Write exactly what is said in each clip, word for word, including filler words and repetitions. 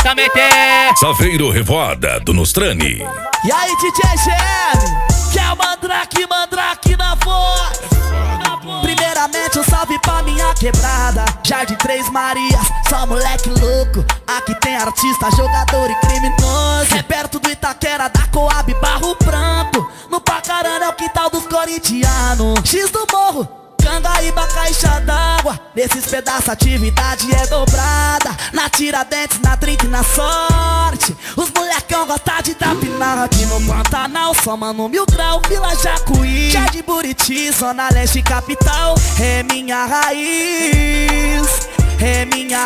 também tem. Saveiro Revoada do Nostrani. E aí, D J G M, que é o Mandrake, Mandrake na voz. Primeiramente um salve pra minha quebrada, Jardim Três Marias, só moleque louco. Aqui tem artista, jogador e criminoso. É perto do Itaquera, da Coab, Barro Branco. No Pacarana é o quintal dos corintianos. X do Morro, Cangaíba, caixa d'água. Nesses pedaços a atividade é dobrada. Na Tiradentes, na trinta e na Sorte. Os molecão gostam de trapinar. Aqui no Pantanal, só mano mil grau. Vila Jacuí, Jardim Buriti, Zona Leste capital. É minha raiz, é minha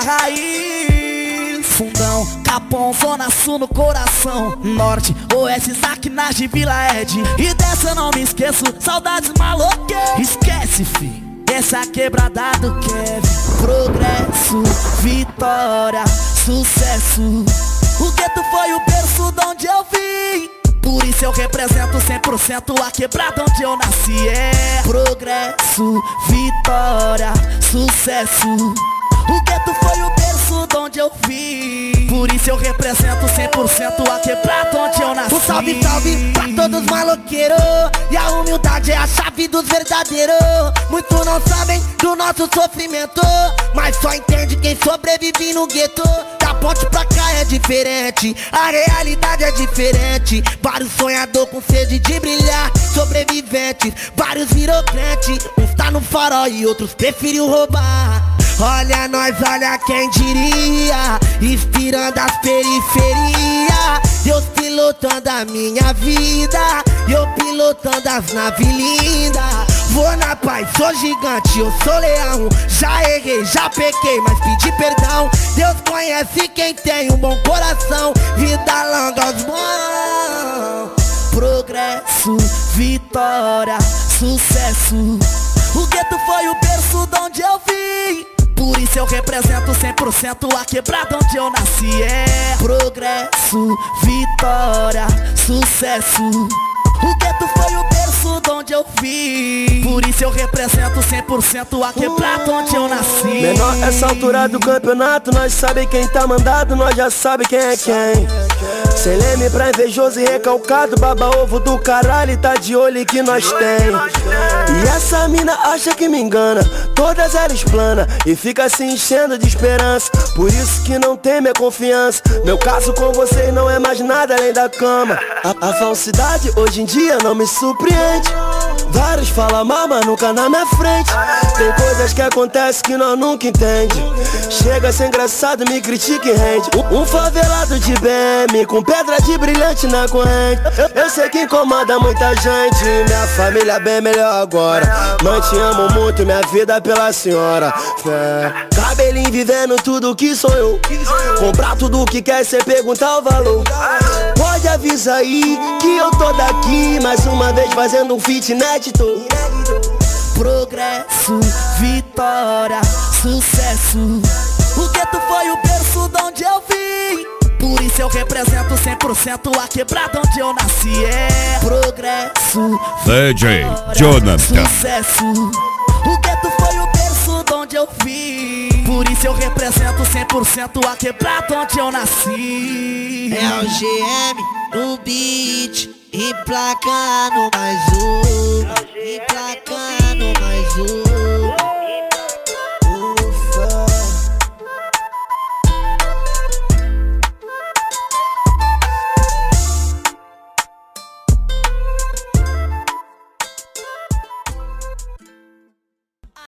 raiz. Fundão, Capão, Zona Sul no coração. Norte, Oeste, Saquinagem, Vila Ed. E dessa eu não me esqueço, saudades maloqueiras. Esquece, fi, essa é quebrada do Kevin. Progresso, vitória, sucesso. O gueto foi o berço de onde eu vim. Por isso eu represento cem por cento a quebrada onde eu nasci. É progresso, vitória, sucesso. O gueto foi o berço de onde eu vim. Por isso eu represento cem por cento a quebrada onde eu nasci. Um salve, salve pra todos os maloqueiros. E a humildade é a chave dos verdadeiros. Muitos não sabem do nosso sofrimento, mas só entende quem sobrevive no gueto. Da ponte pra cá é diferente, a realidade é diferente. Vários sonhadores com sede de brilhar, sobreviventes, vários virou crente. Uns tá no farol e outros preferiu roubar. Olha nós, olha quem diria, inspirando as periferias. Deus pilotando a minha vida, e eu pilotando as naves lindas. Vou na paz, sou gigante, eu sou leão. Já errei, já pequei, mas pedi perdão. Deus conhece quem tem um bom coração. Vida longa aos bons. Progresso, vitória, sucesso. O gueto foi o berço de onde eu vim. Por isso eu represento cem por cento a quebrada onde eu nasci. É progresso, vitória, sucesso. O gueto foi o berço de onde eu vim. Por isso eu represento cem por cento a quebrada onde eu nasci. Menor essa altura do campeonato, nós sabe quem tá mandado, nós já sabe quem é quem. Sem leme pra invejoso e recalcado, baba ovo do caralho e tá de olho que nós tem. E essa mina acha que me engana, todas elas plana e fica se enchendo de esperança. Por isso que não tem minha confiança. Meu caso com vocês não é mais nada além da cama. A, a falsidade hoje em dia não me surpreende. Vários falam mal, mas nunca na minha frente. Tem coisas que acontecem que nós nunca entende. Chega a ser engraçado, me critica e rende. Um, um favelado de B M com pedra de brilhante na corrente. Eu, eu sei que incomoda muita gente. Minha família bem melhor agora. Mãe, te amo muito, minha vida pela senhora. Fé. Cabelinho vivendo tudo que sou eu. Comprar tudo que quer sem perguntar o valor. Pode avisar aí que eu tô daqui mais uma vez fazendo um feat inédito. Progresso, vitória, sucesso. O gueto foi o berço de onde eu vim. Por isso eu represento cem por cento a quebrada onde eu nasci. É progresso, D J vitória, Jonathan. sucesso. O gueto foi o berço de onde eu vim. Por isso eu represento cem por cento a quebrada onde eu nasci. É o G M no beat, emplacando mais um, emplacando mais um.